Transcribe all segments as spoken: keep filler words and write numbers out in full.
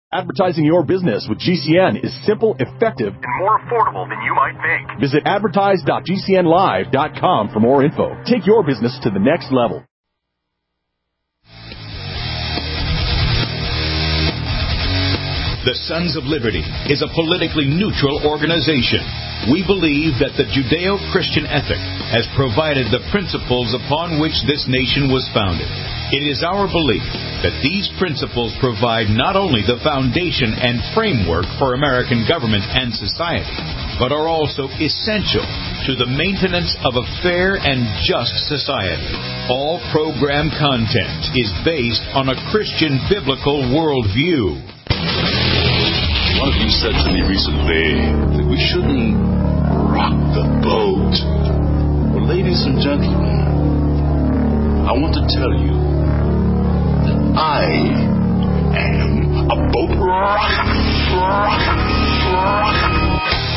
Advertising your business with G C N is simple, effective, and more affordable than you might think. Visit advertise dot g c n live dot com for more info. Take your business to the next level. The Sons of Liberty is a politically neutral organization. We believe that the Judeo-Christian ethic has provided the principles upon which this nation was founded. It is our belief that these principles provide not only the foundation and framework for American government and society, but are also essential to the maintenance of a fair and just society. All program content is based on a Christian biblical worldview. One of you said to me recently that we shouldn't rock the boat. Well, ladies and gentlemen, I want to tell you that I am a boat rocker. Rocker. Rocker.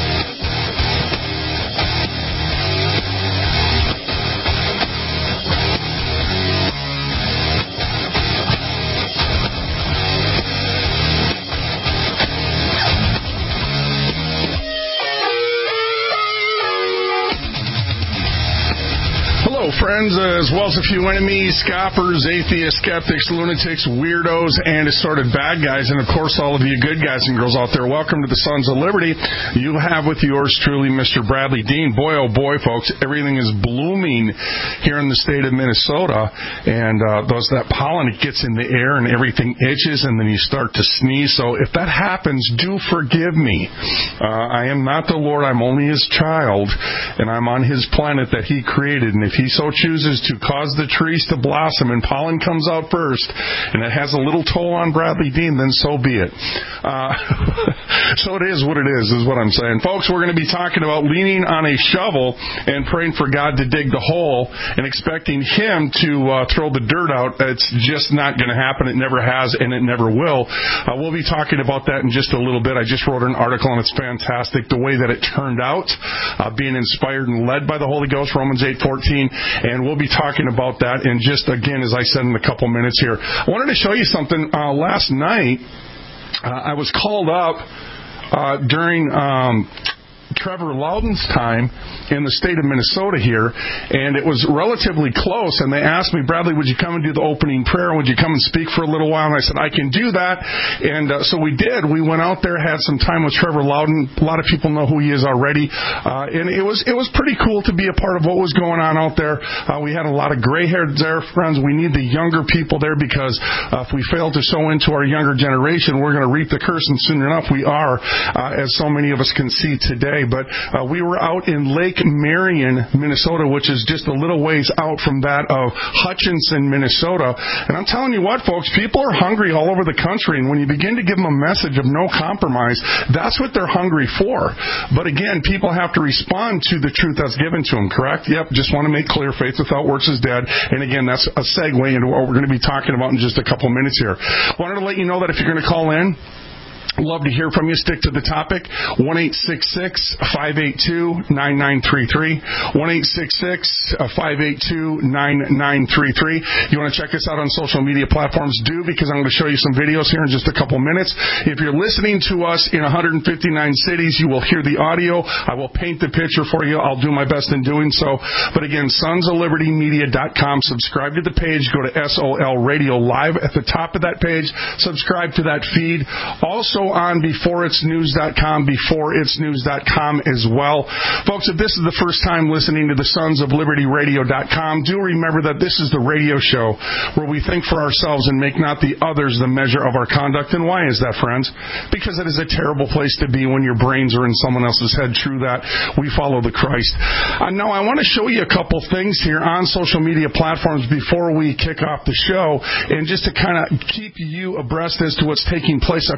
Friends, as well as a few enemies, scoffers, atheists, skeptics, lunatics, weirdos, and assorted bad guys, and of course all of you good guys and girls out there. Welcome to the Sons of Liberty. You have with yours truly Mister Bradley Dean. Boy, oh boy, folks, everything is blooming here in the state of Minnesota, and uh, those that pollen, it gets in the air and everything itches, and then you start to sneeze. So if that happens, do forgive me. Uh, I am not the Lord. I'm only His child, and I'm on His planet that He created, and if He so chooses to cause the trees to blossom and pollen comes out first, and it has a little toll on Bradley Dean, then so be it. Uh, so it is what it is, is what I'm saying. Folks, we're going to be talking about leaning on a shovel and praying for God to dig the hole and expecting Him to uh, throw the dirt out. It's just not going to happen. It never has, and it never will. Uh, we'll be talking about that in just a little bit. I just wrote an article, and it's fantastic, the way that it turned out, uh, being inspired and led by the Holy Ghost, Romans eight fourteen. And we'll be talking about that in just, again, as I said, in a couple minutes here. I wanted to show you something. Uh, last night, uh, I was called up uh, during um, Trevor Loudon's time in the state of Minnesota here, and it was relatively close, and they asked me, Bradley, would you come and do the opening prayer? Would you come and speak for a little while? And I said, I can do that. And uh, so we did. We went out there, had some time with Trevor Loudon. A lot of people know who he is already. Uh, and it was it was pretty cool to be a part of what was going on out there. Uh, we had a lot of gray-haired there, friends. We need the younger people there because uh, if we fail to sow into our younger generation, we're going to reap the curse, and soon enough we are, uh, as so many of us can see today. But uh, we were out in Lake Marion, Minnesota, which is just a little ways out from that of Hutchinson, Minnesota. And I'm telling you what, folks, people are hungry all over the country. And when you begin to give them a message of no compromise, that's what they're hungry for. But again, people have to respond to the truth that's given to them, correct? Yep, just want to make clear, faith without works is dead. And again, that's a segue into what we're going to be talking about in just a couple minutes here. Wanted to let you know that if you're going to call in, love to hear from you. Stick to the topic. one eight six six, five eight two, nine nine three three. one eight six six, five eight two, nine nine three three. You want to check us out on social media platforms? Do, because I'm going to show you some videos here in just a couple minutes. If you're listening to us in one hundred fifty-nine cities, you will hear the audio. I will paint the picture for you. I'll do my best in doing so. But again, sons of liberty media dot com. Subscribe to the page. Go to S O L Radio Live at the top of that page. Subscribe to that feed. Also on before it's news dot com, before it's news dot com as well. Folks, if this is the first time listening to the sons of liberty radio dot com, do remember that this is the radio show where we think for ourselves and make not the others the measure of our conduct. And why is that, friends? Because it is a terrible place to be when your brains are in someone else's head. True that. We follow the Christ. Uh, now, I want to show you a couple things here on social media platforms before we kick off the show, and just to kind of keep you abreast as to what's taking place across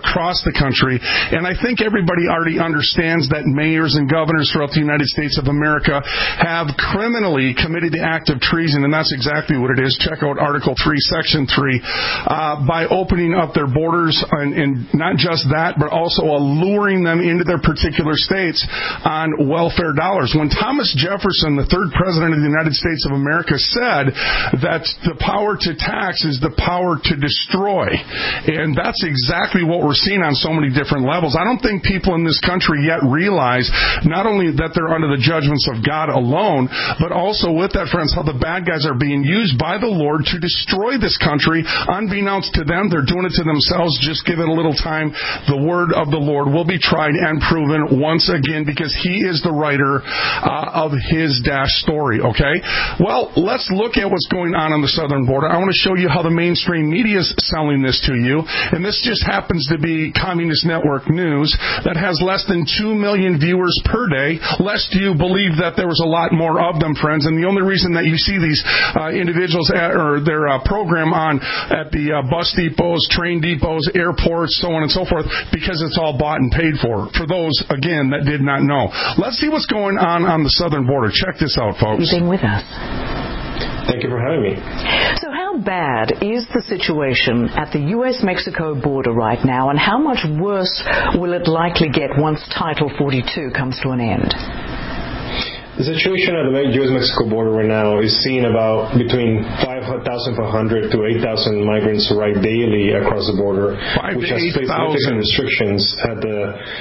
across the country. And I think everybody already understands that mayors and governors throughout the United States of America have criminally committed the act of treason, and that's exactly what it is. Check out Article three, Section three, uh, by opening up their borders, and, and not just that, but also alluring them into their particular states on welfare dollars. When Thomas Jefferson, the third president of the United States of America, said that the power to tax is the power to destroy, and that's exactly what we're seeing on so many different levels. I don't think people in this country yet realize not only that they're under the judgments of God alone, but also with that, friends, how the bad guys are being used by the Lord to destroy this country. Unbeknownst to them, they're doing it to themselves. Just give it a little time. The word of the Lord will be tried and proven once again, because He is the writer uh, of His dash story, okay? Well, let's look at what's going on on the southern border. I want to show you how the mainstream media is selling this to you, and this just happens to be Communist Network News that has less than two million viewers per day, lest you believe that there was a lot more of them, friends. And the only reason that you see these uh, individuals at, or their uh, program on at the uh, bus depots, train depots, airports, so on and so forth, because it's all bought and paid for. For those, again, that did not know. Let's see what's going on on the southern border. Check this out, folks. You've been with us. Thank you for having me. So how bad is the situation at the U S Mexico border right now, and how much worse will it likely get once Title forty-two comes to an end? The situation at the U S Mexico border right now is seeing about between five thousand five hundred to eight thousand migrants arrive daily across the border, which has placed significant restrictions at the,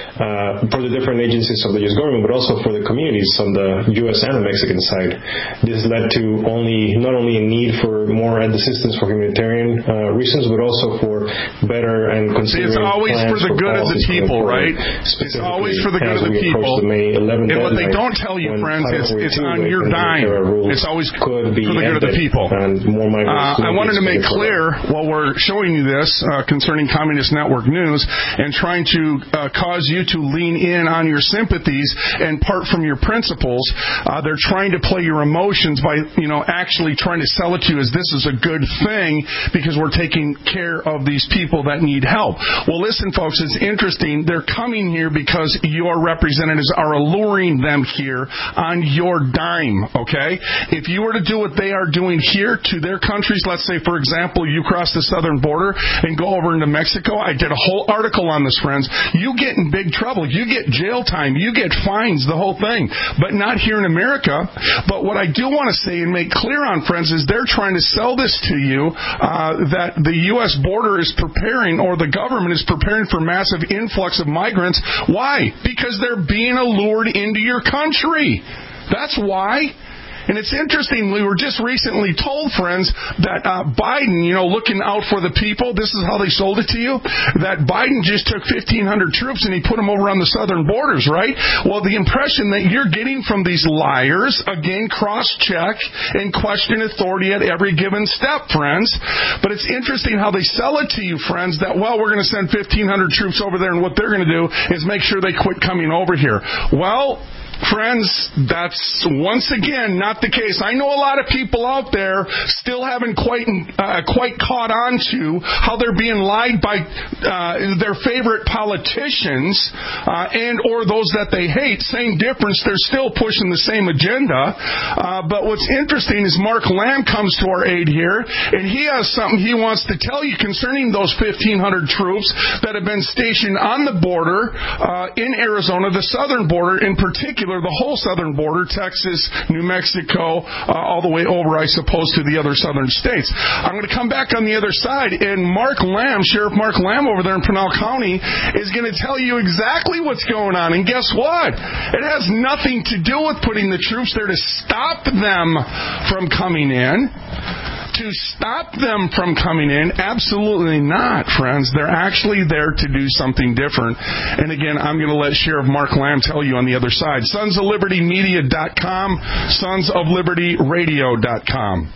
uh, for the different agencies of the U S government, but also for the communities on the U S and the Mexican side. This has led to only not only a need for more assistance for humanitarian uh, reasons, but also for better and considering It's always for the good of the people, right? It's always for the good of the people. The May eleventh and what they don't tell you, friends, It's, it's on your dime. It's always for the good of the people. Uh, I wanted to make clear while we're showing you this uh, concerning Communist Network News and trying to uh, cause you to lean in on your sympathies and part from your principles. Uh, they're trying to play your emotions by, you know, actually trying to sell it to you as this is a good thing because we're taking care of these people that need help. Well, listen, folks, it's interesting. They're coming here because your representatives are alluring them here on your dime, okay? If you were to do what they are doing here to their countries, let's say, for example, you cross the southern border and go over into Mexico, I did a whole article on this, friends, you get in big trouble. You get jail time. You get fines, the whole thing. But not here in America. But what I do want to say and make clear on, friends, is they're trying to sell this to you uh, that the U S border is preparing, or the government is preparing for massive influx of migrants. Why? Because they're being allured into your country. That's why. And it's interesting, we were just recently told, friends, that uh, Biden, you know, looking out for the people, this is how they sold it to you, that Biden just took fifteen hundred troops and he put them over on the southern borders, right? Well, the impression that you're getting from these liars, again, cross-check and question authority at every given step, friends. But it's interesting how they sell it to you, friends, that, well, we're going to send fifteen hundred troops over there, and what they're going to do is make sure they quit coming over here. Well, friends, that's once again not the case. I know a lot of people out there still haven't quite uh, quite caught on to how they're being lied by uh, their favorite politicians uh, and or those that they hate. Same difference. They're still pushing the same agenda. Uh, but what's interesting is Mark Lamb comes to our aid here, and he has something he wants to tell you concerning those fifteen hundred troops that have been stationed on the border uh, in Arizona, the southern border in particular, the whole southern border, Texas, New Mexico, uh, all the way over, I suppose, to the other southern states. I'm going to come back on the other side, and Mark Lamb, Sheriff Mark Lamb over there in Pinal County, is going to tell you exactly what's going on. And guess what? It has nothing to do with putting the troops there to stop them from coming in. To stop them from coming in? Absolutely not, friends. They're actually there to do something different. And again, I'm going to let Sheriff Mark Lamb tell you on the other side. Sons of Liberty Media dot com, Sons of Liberty Radio dot com.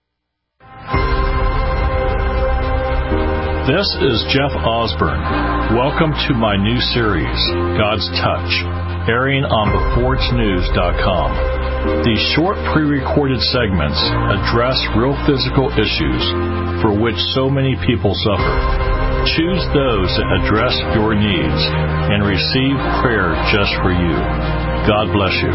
This is Jeff Osborne. Welcome to my new series, God's Touch, airing on the forge news dot com. These short pre-recorded segments address real physical issues for which so many people suffer. choose those that address your needs and receive prayer just for you. God bless you.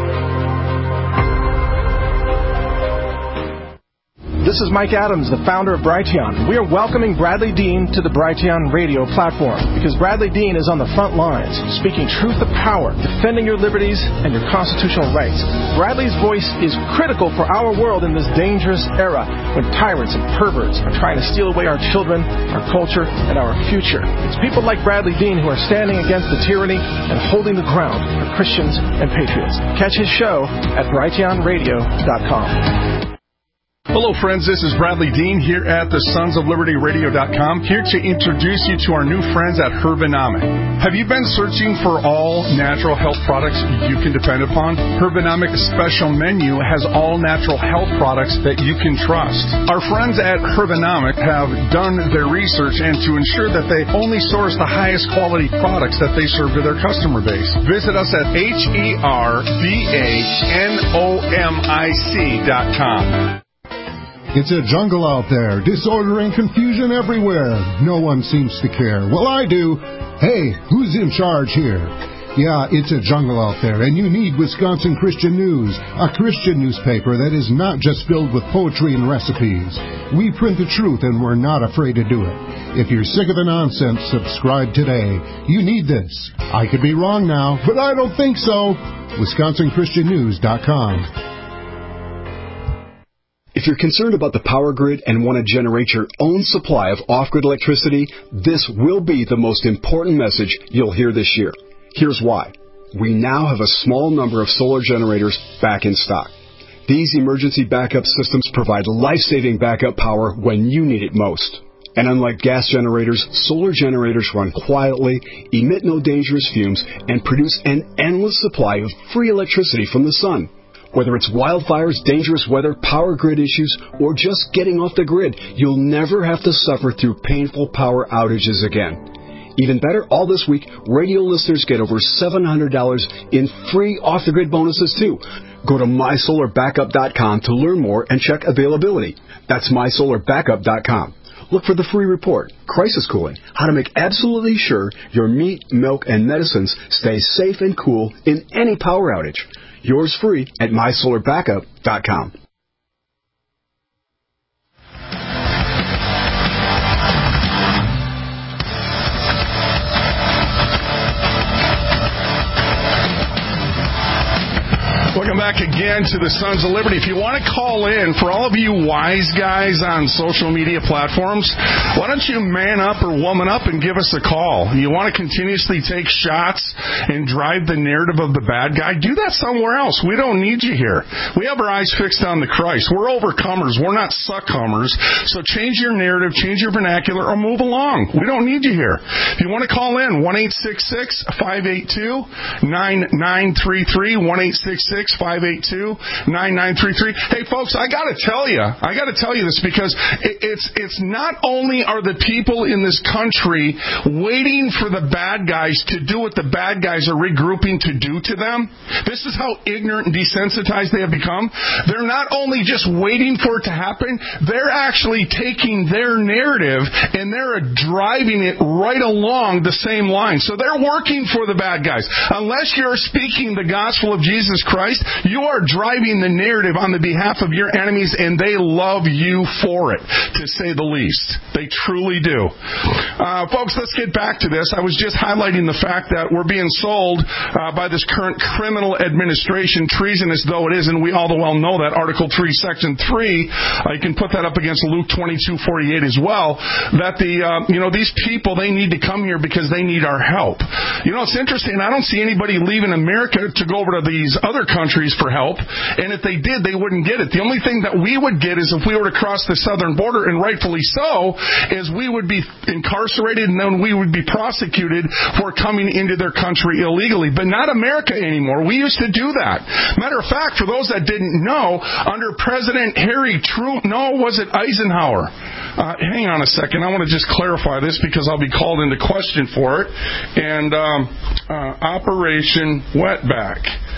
This is Mike Adams, the founder of Brighteon. We are welcoming Bradley Dean to the Brighteon radio platform because Bradley Dean is on the front lines, speaking truth to power, defending your liberties and your constitutional rights. Bradley's voice is critical for our world in this dangerous era when tyrants and perverts are trying to steal away our children, our culture, and our future. It's people like Bradley Dean who are standing against the tyranny and holding the ground for Christians and patriots. Catch his show at brighteon radio dot com. Hello, friends. This is Bradley Dean here at the Sons of Liberty Radio dot com, here to introduce you to our new friends at Herbanomic. Have you been searching for all natural health products you can depend upon? Herbanomic's special menu has all natural health products that you can trust. Our friends at Herbanomic have done their research and to ensure that they only source the highest quality products that they serve to their customer base. Visit us at H E R B A N O M I C dot com. It's a jungle out there, disorder and confusion everywhere. No one seems to care. Well, I do. Hey, who's in charge here? Yeah, it's a jungle out there, and you need Wisconsin Christian News, a Christian newspaper that is not just filled with poetry and recipes. We print the truth, and we're not afraid to do it. If you're sick of the nonsense, subscribe today. You need this. I could be wrong now, but I don't think so. Wisconsin Christian News dot com. If you're concerned about the power grid and want to generate your own supply of off-grid electricity, this will be the most important message you'll hear this year. Here's why. We now have a small number of solar generators back in stock. These emergency backup systems provide life-saving backup power when you need it most. And unlike gas generators, solar generators run quietly, emit no dangerous fumes, and produce an endless supply of free electricity from the sun. Whether it's wildfires, dangerous weather, power grid issues, or just getting off the grid, you'll never have to suffer through painful power outages again. Even better, all this week, radio listeners get over seven hundred dollars in free off-the-grid bonuses, too. Go to my solar backup dot com to learn more and check availability. That's my solar backup dot com. Look for the free report, Crisis Cooling, how to make absolutely sure your meat, milk, and medicines stay safe and cool in any power outage. Yours free at my solar backup dot com. Welcome back again to the Sons of Liberty. If you want to call in, for all of you wise guys on social media platforms, why don't you man up or woman up and give us a call? You want to continuously take shots and drive the narrative of the bad guy? Do that somewhere else. We don't need you here. We have our eyes fixed on the Christ. We're overcomers. We're not succumbers. So change your narrative, change your vernacular, or move along. We don't need you here. If you want to call in, one eight six six, five eight two, nine nine three three, one eight six six, five eight two, nine nine three three. Hey, folks, I got to tell you, I got to tell you this because it, it's it's not only are the people in this country waiting for the bad guys to do what the bad guys are regrouping to do to them. This is how ignorant and desensitized they have become. They're not only just waiting for it to happen, they're actually taking their narrative and they're driving it right along the same line. So they're working for the bad guys. Unless you're speaking the gospel of Jesus Christ, you are driving the narrative on the behalf of your enemies, and they love you for it, to say the least. They truly do. Uh, folks, let's get back to this. I was just highlighting the fact that we're being sold uh, by this current criminal administration, treasonous though it is, and we all well know that. Article three, Section three, uh, you can put that up against Luke twenty-two forty-eight as well, that the, uh, you know, these people, they need to come here because they need our help. You know, it's interesting. I don't see anybody leaving America to go over to these other countries for help, and if they did, they wouldn't get it. The only thing that we would get is if we were to cross the southern border, and rightfully so, is we would be incarcerated and then we would be prosecuted for coming into their country illegally. But not America anymore. We used to do that. Matter of fact, for those that didn't know, under President Harry Truman, no, was it Eisenhower? Uh, hang on a second. I want to just clarify this because I'll be called into question for it. And um, uh, Operation Wetback.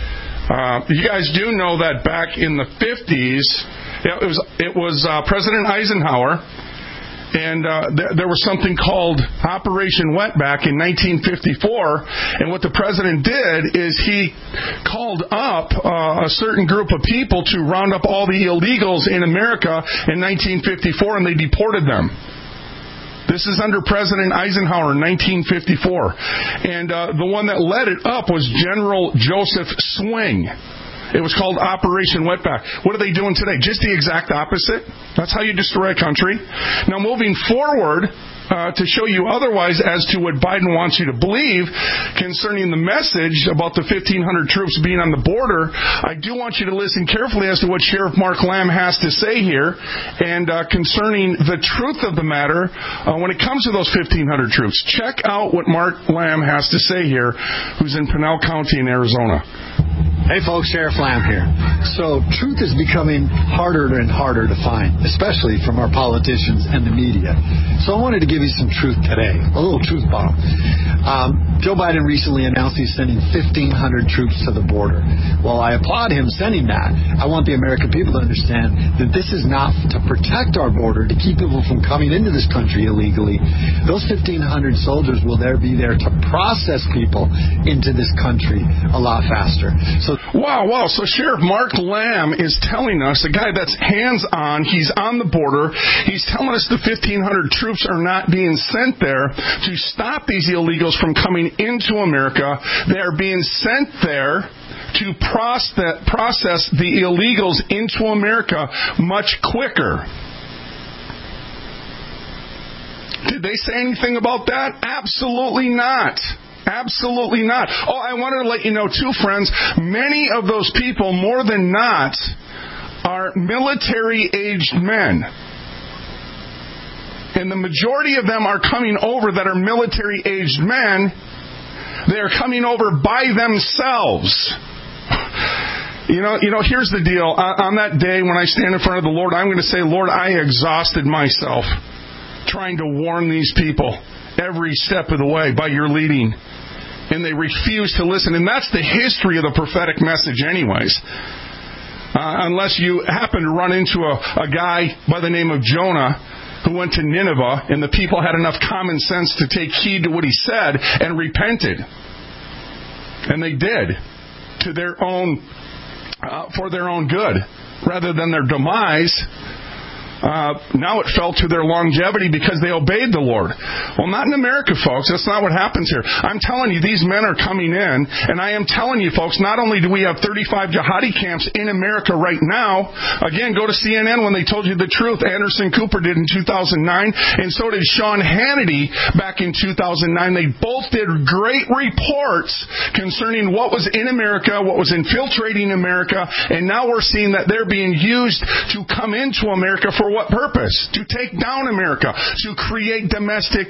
Uh, you guys do know that back in the fifties, it was it was uh, President Eisenhower And uh, th- there was something called Operation Wetback in nineteen fifty-four. And what the president did is he called up uh, a certain group of people to round up all the illegals in America in nineteen fifty-four, and they deported them. This is under President Eisenhower in nineteen fifty-four. And uh, the one that led it up was General Joseph Swing. It was called Operation Wetback. What are they doing today? Just the exact opposite. That's how you destroy a country. Now, moving forward, uh, to show you otherwise as to what Biden wants you to believe concerning the message about the fifteen hundred troops being on the border, I do want you to listen carefully as to what Sheriff Mark Lamb has to say here, and uh, concerning the truth of the matter uh, when it comes to those fifteen hundred troops. Check out what Mark Lamb has to say here, who's in Pinal County in Arizona. Hey folks, Sheriff Lamb here. So truth is becoming harder and harder to find, especially from our politicians and the media. So I wanted to give you some truth today, a little truth bomb. Um, Joe Biden recently announced he's sending fifteen hundred troops to the border. Well, I applaud him sending that. I want the American people to understand that this is not to protect our border, to keep people from coming into this country illegally. Those fifteen hundred soldiers will there be there to process people into this country a lot faster. So Wow, wow. So Sheriff Mark Lamb is telling us, a guy that's hands-on, he's on the border, he's telling us the fifteen hundred troops are not being sent there to stop these illegals from coming into America. They are being sent there to process the illegals into America much quicker. Did they say anything about that? Absolutely not. Absolutely not. Oh, I wanted to let you know, too, friends, many of those people, more than not, are military-aged men. And the majority of them are coming over that are military-aged men. They are coming over by themselves. You know, you know. Here's the deal. On that day when I stand in front of the Lord, I'm going to say, Lord, I exhausted myself trying to warn these people every step of the way by your leading. And they refuse to listen. And that's the history of the prophetic message anyways. Uh, unless you happen to run into a, a guy by the name of Jonah who went to Nineveh and the people had enough common sense to take heed to what he said and repented. And they did. To their own, uh, for their own good. Rather than their demise. Uh, now it fell to their longevity because they obeyed the Lord. Well, not in America, folks. That's not what happens here. I'm telling you, these men are coming in, and I am telling you, folks, not only do we have thirty-five jihadi camps in America right now, again, go to C N N when they told you the truth. Anderson Cooper did in two thousand nine, and so did Sean Hannity back in two thousand nine. They both did great reports concerning what was in America, what was infiltrating America, and now we're seeing that they're being used to come into America for what purpose? To take down America, to create domestic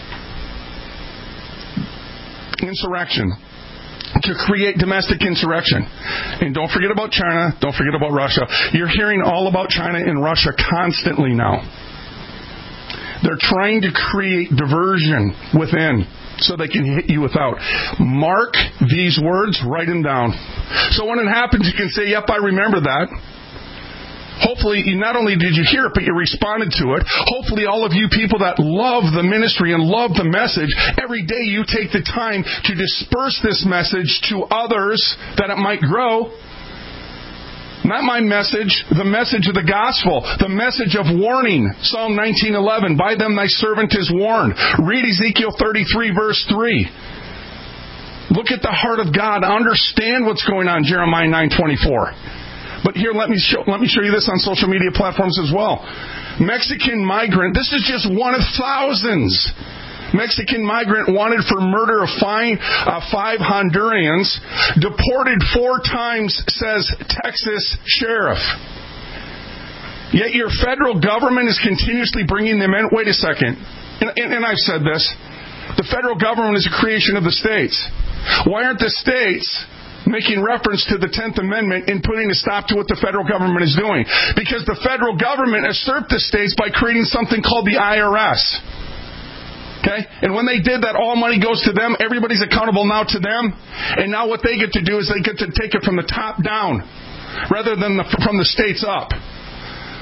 insurrection. To create domestic insurrection. And don't forget about China, don't forget about Russia. You're hearing all about China and Russia constantly now. They're trying to create diversion within so they can hit you without. Mark these words, write them down. So when it happens, you can say, yep, I remember that. Hopefully, you not only did you hear it, but you responded to it. Hopefully, all of you people that love the ministry and love the message, every day you take the time to disperse this message to others that it might grow. Not my message, the message of the gospel, the message of warning. Psalm nineteen eleven, by them thy servant is warned. Read Ezekiel thirty-three, verse three. Look at the heart of God. Understand what's going on, Jeremiah nine twenty-four. But here, let me show, let me show you this on social media platforms as well. Mexican migrant, this is just one of thousands. Mexican migrant wanted for murder of five, uh, five Hondurans, deported four times, says Texas sheriff. Yet your federal government is continuously bringing them in. Wait a second. And, and, and I've said this. The federal government is a creation of the states. Why aren't the states making reference to the tenth Amendment and putting a stop to what the federal government is doing? Because the federal government usurped the states by creating something called the I R S. Okay? And when they did that, all money goes to them. Everybody's accountable now to them. And now what they get to do is they get to take it from the top down rather than the, from the states up.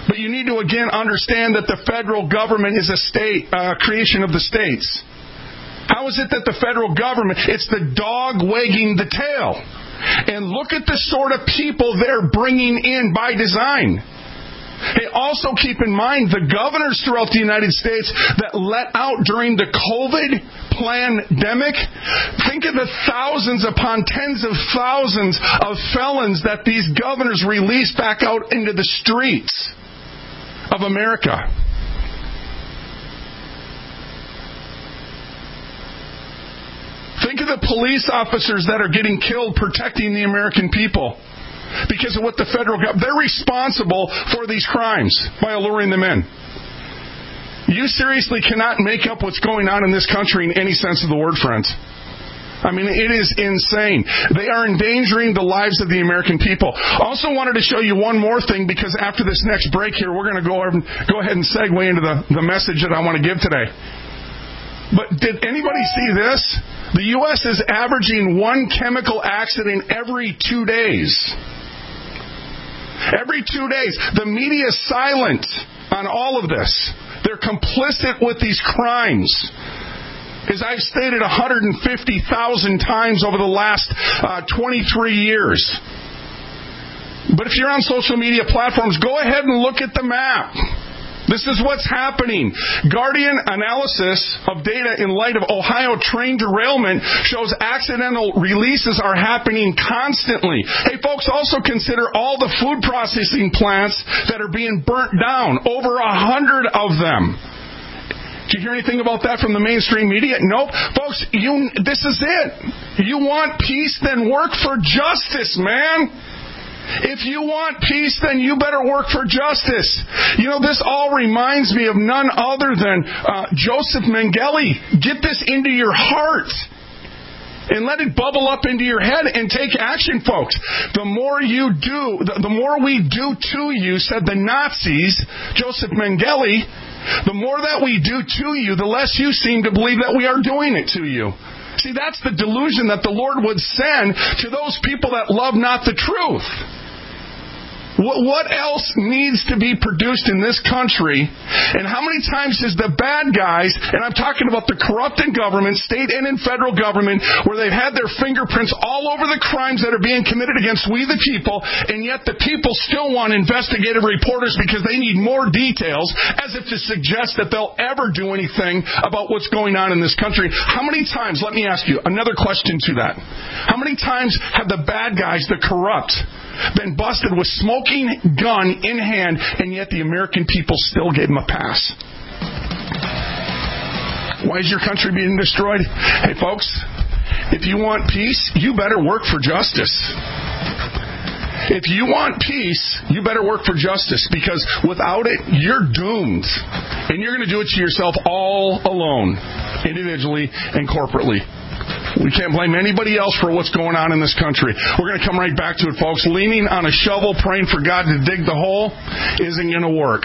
But you need to, again, understand that the federal government is a state, uh, creation of the states. How is it that the federal government, it's the dog wagging the tail? And look at the sort of people they're bringing in by design. Hey, also keep in mind the governors throughout the United States that let out during the COVID pandemic. Think of the thousands upon tens of thousands of felons that these governors released back out into the streets of America. Think of the police officers that are getting killed protecting the American people because of what the federal government... They're responsible for these crimes by alluring them in. You seriously cannot make up what's going on in this country in any sense of the word, friends. I mean, it is insane. They are endangering the lives of the American people. Also wanted to show you one more thing, because after this next break here, we're going to go, go ahead and segue into the, the message that I want to give today. But did anybody see this? The U S is averaging one chemical accident every two days. Every two days. The media is silent on all of this. They're complicit with these crimes. As I've stated one hundred fifty thousand times over the last uh, twenty-three years. But if you're on social media platforms, go ahead and look at the map. This is what's happening. Guardian analysis of data in light of Ohio train derailment shows accidental releases are happening constantly. Hey, folks, also consider all the food processing plants that are being burnt down. Over a hundred of them. Did you hear anything about that from the mainstream media? Nope. Folks, you, this is it. You want peace, then work for justice, man. If you want peace, then you better work for justice. You know, this all reminds me of none other than uh, Joseph Mengele. Get this into your heart and let it bubble up into your head and take action, folks. The more you do, the, the more we do to you, said the Nazis, Joseph Mengele, the more that we do to you, the less you seem to believe that we are doing it to you. See, that's the delusion that the Lord would send to those people that love not the truth. What else needs to be produced in this country? And how many times has the bad guys, and I'm talking about the corrupted government, state and in federal government, where they've had their fingerprints all over the crimes that are being committed against we the people, and yet the people still want investigative reporters because they need more details, as if to suggest that they'll ever do anything about what's going on in this country. How many times, let me ask you, another question to that. How many times have the bad guys, the corrupt, been busted with smoking gun in hand, and yet the American people still gave them a pass? Why is your country being destroyed? Hey, folks, if you want peace, you better work for justice. If you want peace, you better work for justice, because without it, you're doomed. And you're going to do it to yourself all alone, individually and corporately. We can't blame anybody else for what's going on in this country. We're going to come right back to it, folks. Leaning on a shovel, praying for God to dig the hole, isn't going to work.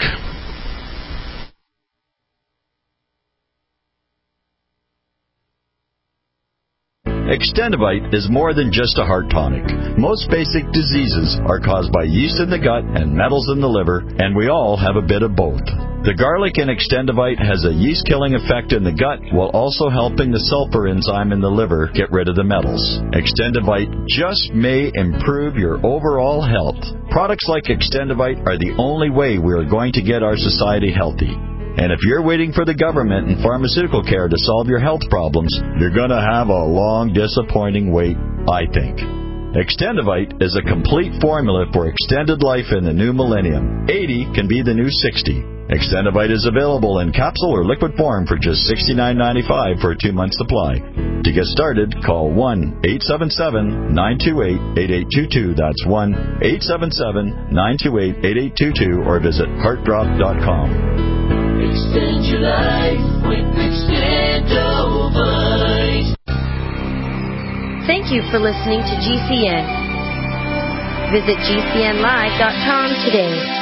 Extendivite is more than just a heart tonic. Most basic diseases are caused by yeast in the gut and metals in the liver, and we all have a bit of both. The garlic in Extendivite has a yeast-killing effect in the gut while also helping the sulfur enzyme in the liver get rid of the metals. Extendivite just may improve your overall health. Products like Extendivite are the only way we are going to get our society healthy. And if you're waiting for the government and pharmaceutical care to solve your health problems, you're going to have a long, disappointing wait, I think. Extendivite is a complete formula for extended life in the new millennium. eighty can be the new sixty. Extendivite is available in capsule or liquid form for just sixty-nine ninety-five for a two-month supply. To get started, call one eight seven seven, nine two eight, eight eight two two. That's one eight seven seven, nine two eight, eight eight two two, or visit heart drop dot com. Extend your life with Extendivite. Thank you for listening to G C N. Visit G C N live dot com today.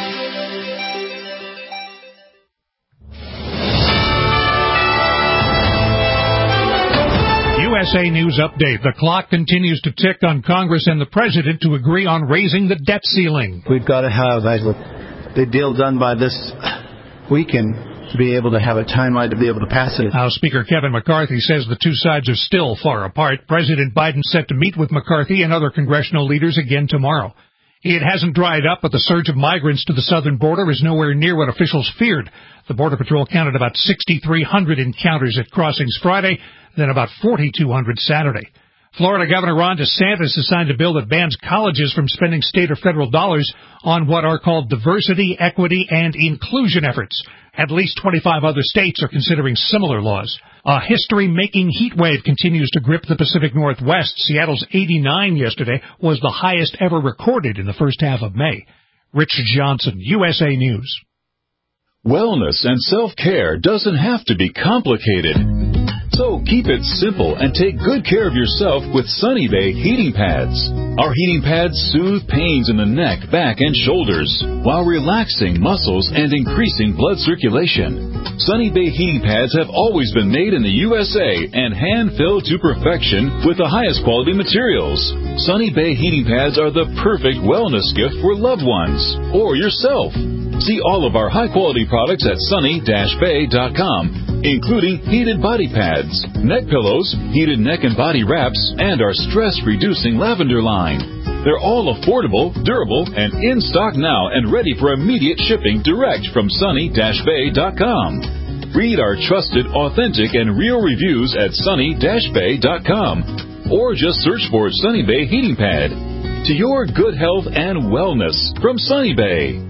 U S A News Update. The clock continues to tick on Congress and the President to agree on raising the debt ceiling. We've got to have, as with the deal done by this weekend to be able to have a timeline to be able to pass it. House Speaker Kevin McCarthy says the two sides are still far apart. President Biden set to meet with McCarthy and other congressional leaders again tomorrow. It hasn't dried up, but the surge of migrants to the southern border is nowhere near what officials feared. The Border Patrol counted about sixty-three hundred encounters at crossings Friday, then about forty-two hundred Saturday. Florida Governor Ron DeSantis has signed a bill that bans colleges from spending state or federal dollars on what are called diversity, equity, and inclusion efforts. At least twenty-five other states are considering similar laws. A history-making heat wave continues to grip the Pacific Northwest. Seattle's eighty-nine yesterday was the highest ever recorded in the first half of May. Rich Johnson, U S A News. Wellness and self-care doesn't have to be complicated. So keep it simple and take good care of yourself with Sunny Bay heating pads. Our heating pads soothe pains in the neck, back, and shoulders while relaxing muscles and increasing blood circulation. Sunny Bay heating pads have always been made in the U S A and hand-filled to perfection with the highest quality materials. Sunny Bay heating pads are the perfect wellness gift for loved ones or yourself. See all of our high-quality products at sunny dash bay dot com, including heated body pads, neck pillows, heated neck and body wraps, and our stress-reducing lavender line. They're all affordable, durable, and in stock now and ready for immediate shipping direct from sunny dash bay dot com. Read our trusted, authentic, and real reviews at sunny dash bay dot com, or just search for Sunny Bay Heating Pad. To your good health and wellness from Sunny Bay.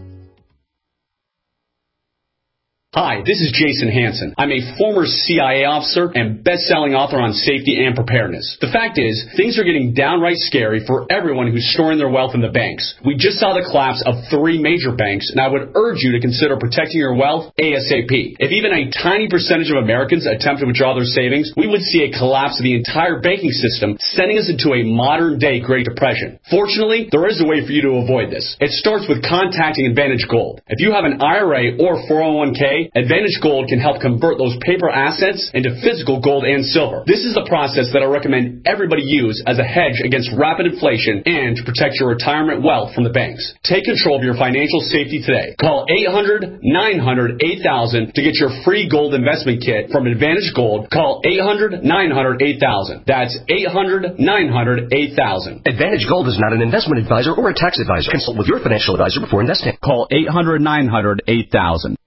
Hi, this is Jason Hansen. I'm a former C I A officer and best-selling author on safety and preparedness. The fact is, things are getting downright scary for everyone who's storing their wealth in the banks. We just saw the collapse of three major banks, and I would urge you to consider protecting your wealth ASAP. If even a tiny percentage of Americans attempt to withdraw their savings, we would see a collapse of the entire banking system, sending us into a modern-day Great Depression. Fortunately, there is a way for you to avoid this. It starts with contacting Advantage Gold. If you have an I R A or four oh one k, Advantage Gold can help convert those paper assets into physical gold and silver. This is the process that I recommend everybody use as a hedge against rapid inflation and to protect your retirement wealth from the banks. Take control of your financial safety today. Call eight hundred, nine hundred, eight thousand to get your free gold investment kit from Advantage Gold. Call eight hundred, nine hundred, eight thousand. That's eight hundred, nine hundred, eight thousand. Advantage Gold is not an investment advisor or a tax advisor. Consult with your financial advisor before investing. Call eight hundred, nine hundred, eight thousand.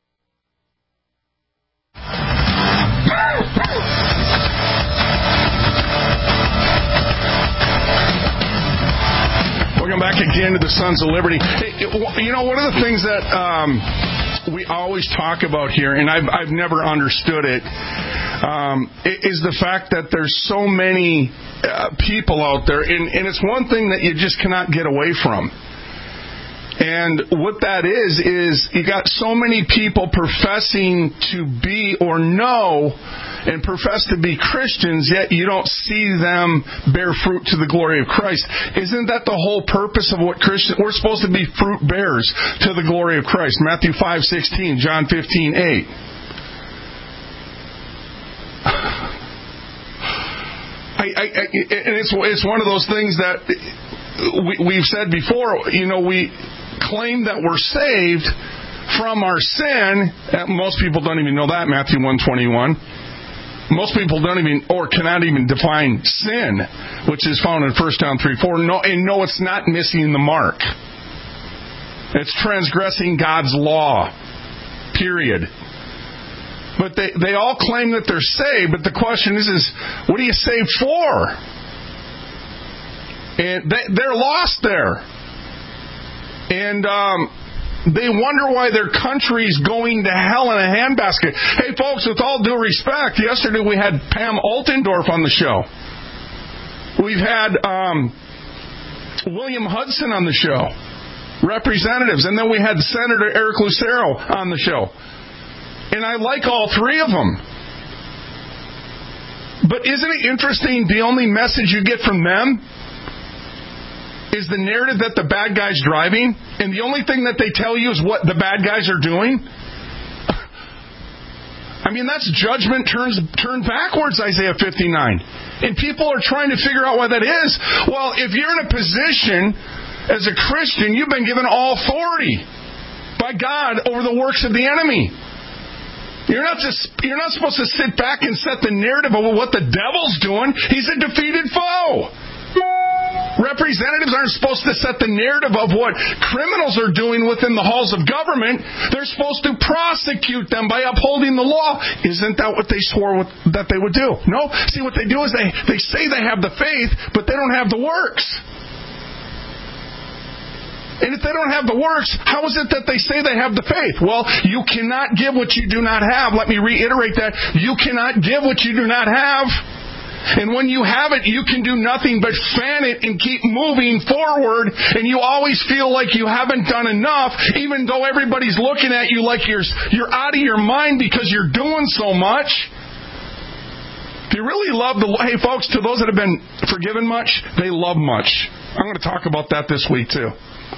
Welcome back again to the Sons of Liberty. Hey, you know, one of the things that um, we always talk about here, and I've, I've never understood it, um, is the fact that there's so many uh, people out there, and, and it's one thing that you just cannot get away from. And what that is, is you got so many people professing to be or know and profess to be Christians, yet you don't see them bear fruit to the glory of Christ. Isn't that the whole purpose of what Christians... We're supposed to be fruit bearers to the glory of Christ. Matthew five sixteen, John fifteen eight. I, I, I, and it's, it's one of those things that we, we've said before, you know, we... claim that we're saved from our sin. Most people don't even know that, Matthew one twenty-one. Most people don't even, or cannot even define sin, which is found in First John three four. No, and no, it's not missing the mark. It's transgressing God's law, period. But they, they all claim that they're saved, but the question is, is what are you saved for? And they, they're lost there. And um, they wonder why their country's going to hell in a handbasket. Hey, folks, with all due respect, yesterday we had Pam Altendorf on the show. We've had um, William Hudson on the show, representatives. And then we had Senator Eric Lucero on the show. And I like all three of them. But isn't it interesting, the only message you get from them is the narrative that the bad guy's driving, and the only thing that they tell you is what the bad guys are doing? I mean, that's judgment turns turned backwards, Isaiah fifty-nine. And people are trying to figure out why that is. Well, if you're in a position as a Christian, you've been given all authority. by God over the works of the enemy. You're not just, you're not supposed to sit back and set the narrative of what the devil's doing. He's a defeated foe. Representatives aren't supposed to set the narrative of what criminals are doing within the halls of government. They're supposed to prosecute them by upholding the law. Isn't that what they swore that they would do? No. See, what they do is they, they say they have the faith, but they don't have the works. And if they don't have the works, how is it that they say they have the faith? Well, you cannot give what you do not have. Let me reiterate that. You cannot give what you do not have. And when you have it, you can do nothing but fan it and keep moving forward. And you always feel like you haven't done enough, even though everybody's looking at you like you're, you're out of your mind because you're doing so much. If you really love the... Hey, folks, to those that have been forgiven much, they love much. I'm going to talk about that this week, too.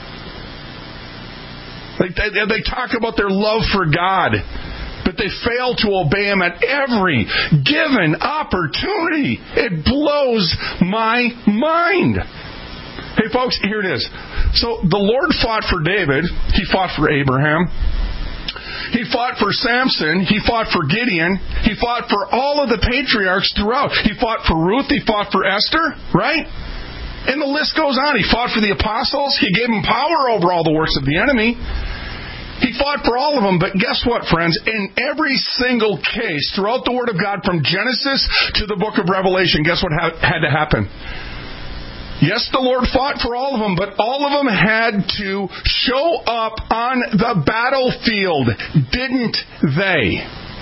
They, they, they talk about their love for God, but they fail to obey Him at every given opportunity. It blows my mind. Hey, folks, here it is. So the Lord fought for David. He fought for Abraham. He fought for Samson. He fought for Gideon. He fought for all of the patriarchs throughout. He fought for Ruth. He fought for Esther, right? And the list goes on. He fought for the apostles. He gave them power over all the works of the enemy. He fought for all of them. But guess what, friends? In every single case, throughout the Word of God, from Genesis to the book of Revelation, guess what ha- had to happen? Yes, the Lord fought for all of them, but all of them had to show up on the battlefield, didn't they?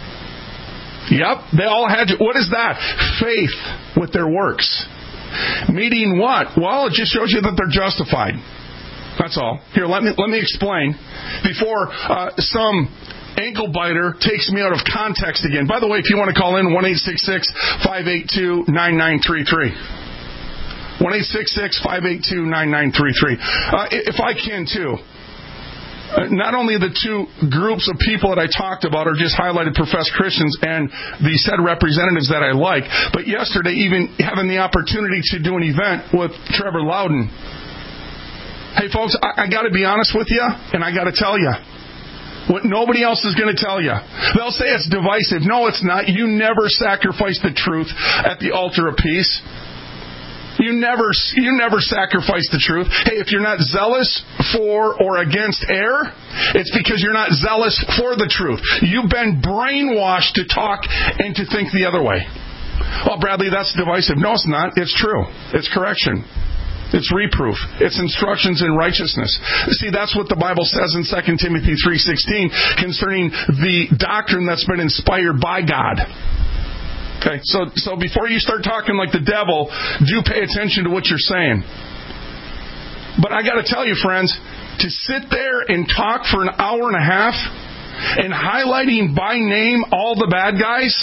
Yep, they all had to. What is that? Faith with their works. Meaning what? Well, it just shows you that they're justified. That's all. Here, let me let me explain before uh, some ankle biter takes me out of context again. By the way, if you want to call in, one eight six six, five eight two, nine nine three three. one eight six six, five eight two, nine nine three three. Uh, if I can, too. Uh, not only the two groups of people that I talked about are just highlighted professed Christians and the said representatives that I like, but yesterday even having the opportunity to do an event with Trevor Loudon. Hey folks, I, I got to be honest with you, and I got to tell you what nobody else is going to tell you. They'll say it's divisive. No, it's not. You never sacrifice the truth at the altar of peace. You never, you never sacrifice the truth. Hey, if you're not zealous for or against error, it's because you're not zealous for the truth. You've been brainwashed to talk and to think the other way. Well, Bradley, that's divisive. No, it's not. It's true. It's correction. It's reproof. It's instructions in righteousness. See, that's what the Bible says in Second Timothy three sixteen concerning the doctrine that's been inspired by God. Okay, so so before you start talking like the devil, do pay attention to what you're saying. But I got to tell you, friends, to sit there and talk for an hour and a half and highlighting by name all the bad guys,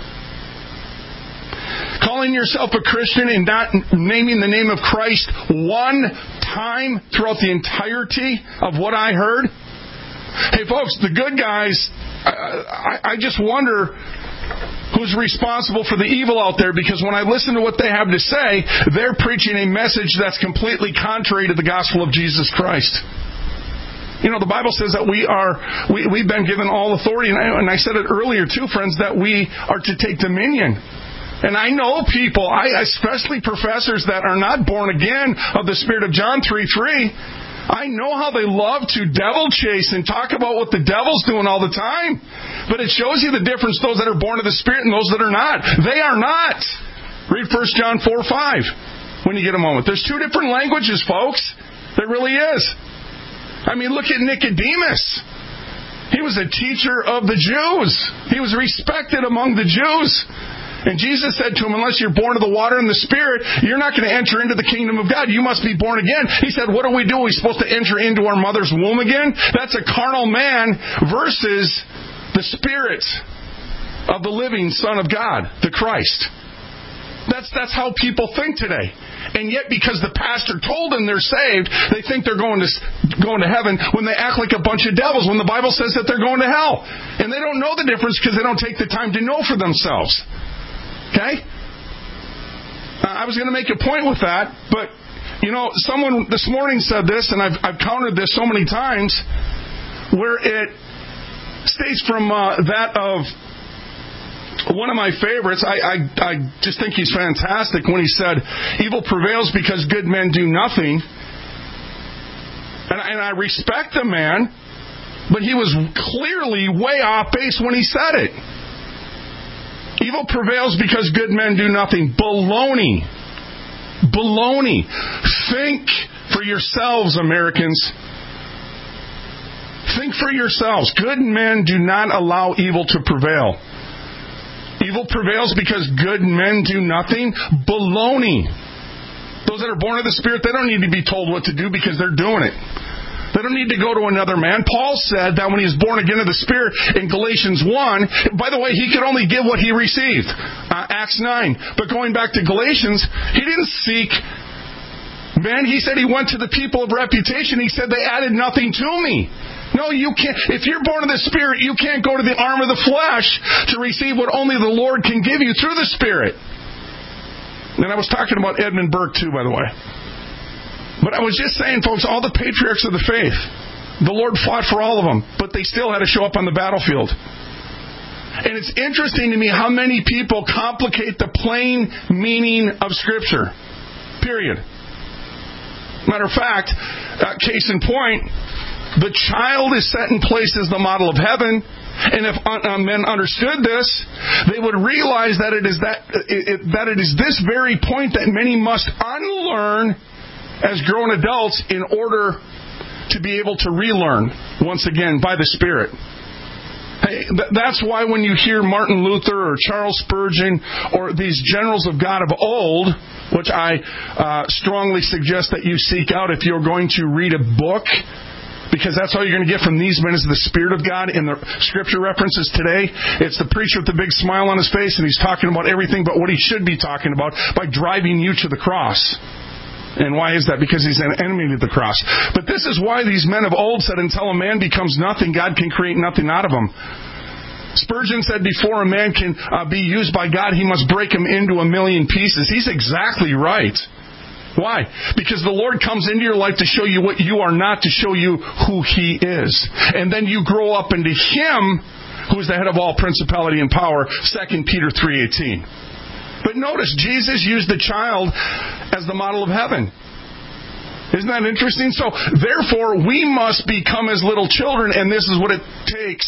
calling yourself a Christian and not naming the name of Christ one time throughout the entirety of what I heard. Hey, folks, the good guys, I, I, I just wonder who's responsible for the evil out there, because when I listen to what they have to say, they're preaching a message that's completely contrary to the gospel of Jesus Christ. You know, the Bible says that we are, we, we've been given all authority, and I, and I said it earlier too, friends, that we are to take dominion. And I know people, I, especially professors that are not born again of the Spirit of John three three, I know how they love to devil chase and talk about what the devil's doing all the time. But it shows you the difference, those that are born of the Spirit and those that are not. They are not. Read First John four five when you get a moment. There's two different languages, folks. There really is. I mean, look at Nicodemus. He was a teacher of the Jews. He was respected among the Jews. And Jesus said to him, unless you're born of the water and the Spirit, you're not going to enter into the kingdom of God. You must be born again. He said, what do we do? Are we supposed to enter into our mother's womb again? That's a carnal man versus the Spirit of the living Son of God, the Christ. That's, that's how people think today. And yet, because the pastor told them they're saved, they think they're going to going to heaven when they act like a bunch of devils, when the Bible says that they're going to hell. And they don't know the difference because they don't take the time to know for themselves. Okay? Uh, I was going to make a point with that, but, you know, someone this morning said this, and I've, I've countered this so many times. where it states from uh, that of one of my favorites. I, I, I just think he's fantastic when he said, evil prevails because good men do nothing. And, and I respect the man, but he was clearly way off base when he said it. Evil prevails because good men do nothing. Baloney. Baloney. Think for yourselves, Americans. Think for yourselves. Good men do not allow evil to prevail. Evil prevails because good men do nothing. Baloney. Those that are born of the Spirit, they don't need to be told what to do because they're doing it. They don't need to go to another man. Paul said that when he was born again of the Spirit in Galatians one, by the way, he could only give what he received. Uh, Acts nine. But going back to Galatians, he didn't seek men. He said he went to the people of reputation. He said they added nothing to me. No, you can't. If you're born of the Spirit, you can't go to the arm of the flesh to receive what only the Lord can give you through the Spirit. And I was talking about Edmund Burke too, by the way. But I was just saying, folks, all the patriarchs of the faith, the Lord fought for all of them, but they still had to show up on the battlefield. And it's interesting to me how many people complicate the plain meaning of Scripture. Period. Matter of fact, uh, case in point, the child is set in place as the model of heaven, and if uh, men understood this, they would realize that it is that it, it, that it is this very point that many must unlearn as grown adults in order to be able to relearn once again by the Spirit. Hey, th- that's why when you hear Martin Luther or Charles Spurgeon or these generals of God of old, which I uh, strongly suggest that you seek out if you're going to read a book, because that's all you're going to get from these men is the Spirit of God in the Scripture references today. It's the preacher with the big smile on his face, and he's talking about everything but what he should be talking about by driving you to the cross. And why is that? Because he's an enemy to the cross. But this is why these men of old said, until a man becomes nothing, God can create nothing out of him. Spurgeon said, before a man can uh, be used by God, he must break him into a million pieces. He's exactly right. Why? Because the Lord comes into your life to show you what you are not, to show you who He is. And then you grow up into Him, who is the head of all principality and power, Second Peter three eighteen. But notice, Jesus used the child as the model of heaven. Isn't that interesting? So, therefore, we must become as little children, and this is what it takes.